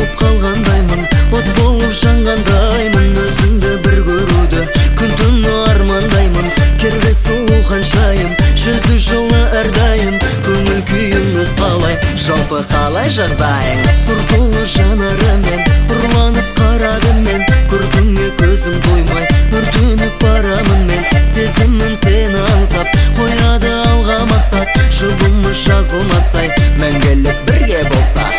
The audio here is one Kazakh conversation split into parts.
боп қалғандаймын, от болып жанғандаймын, өзіңді бір көруді күн түні армандаймын. Кербез сұлу ханшайым, жүзі жылы әрдайым, көңіл күйіңіз қалай, жалпы қалай жағдайың? Нұртолы жанарымен ұрланып қарадым мен, көркіңе көзім тоймай өртеніп барамын мен. Сезімім сені аңсап қояды алға мақсат, жұбымыз жазылмастай мәңгілік бірге болсақ.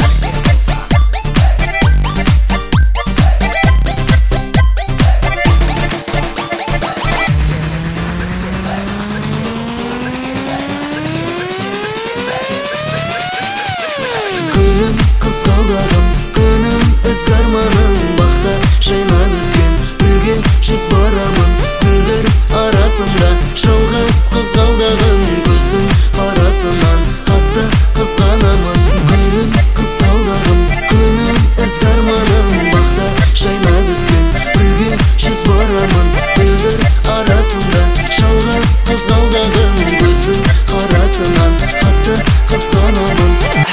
Күнім қызғалдағым, күнім ізгі арманым, бақта жайнап өскен гүлге жүз барамын. Гүлдер арасында жалғыз қызғалдағым, көздің қарасынан қатты қызғанамын. Күнім қызғалдағым, күнім ізгі арманым, бақта жайнап өскен гүлге жүз барамын. Гүлдер арасында жалғыз қызғалдағым, көздің қарасынан қатты қызғанамын.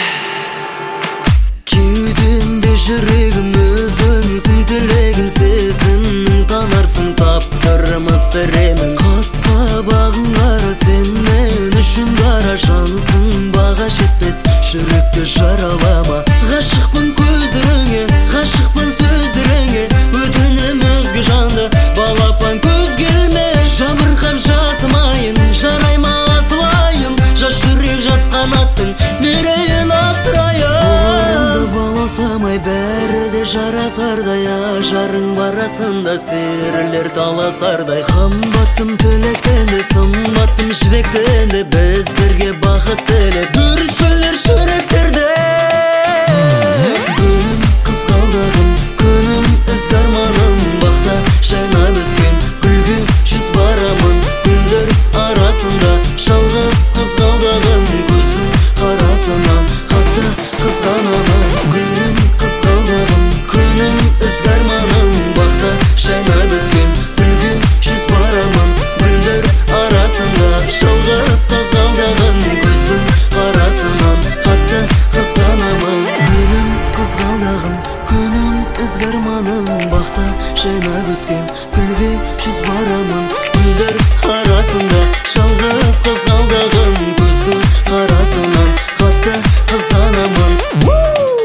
Кеудемде жүрегім өзіңсің, тілегім сезімнің, танарсың таптырмас біремін. Қас-қабағың қара, сен мен үшін дара жансың, баға жетпес жүректі жаралама. Ғашықпын көздеріңе, ғашықпын сөздеріңе, өтінем өзге жанды балапан көз келме. Жабырқап жасымайын, жарай ма асылайым, жас жүрек жас қанаттың мерейін асырайын. Баласамай бәрі де жарасардай, ажарың барасында серілер таласардай. Қымбаттым тілектен де, сымбаттым жібектен де, біздерге бақыт тілеп дүрсілер жүректерде. Күнім қызғалдағым, күнім ізгі арманым, бақта жайнап өскен гүлге жүз барамын. Гүлдер арасында жалғыз қызғалдағым, көздің қарасынан қатты қызғанамын. Күнім қызғалдағым, күнім ізгі арманым, бақта жайнап өскен гүлге жүз барамын. Гүлдер арасында жалғыз қызғалдағым, көздің қарасынан қатты қызғанамын. Күнім қызғалдағым, күнім ізгі арманым, бақта жайнап өскен гүлге жүз барамын. Гүлдер арасында жалғыз қызғалдағым, көздің қарасынан қатты қызғанамын.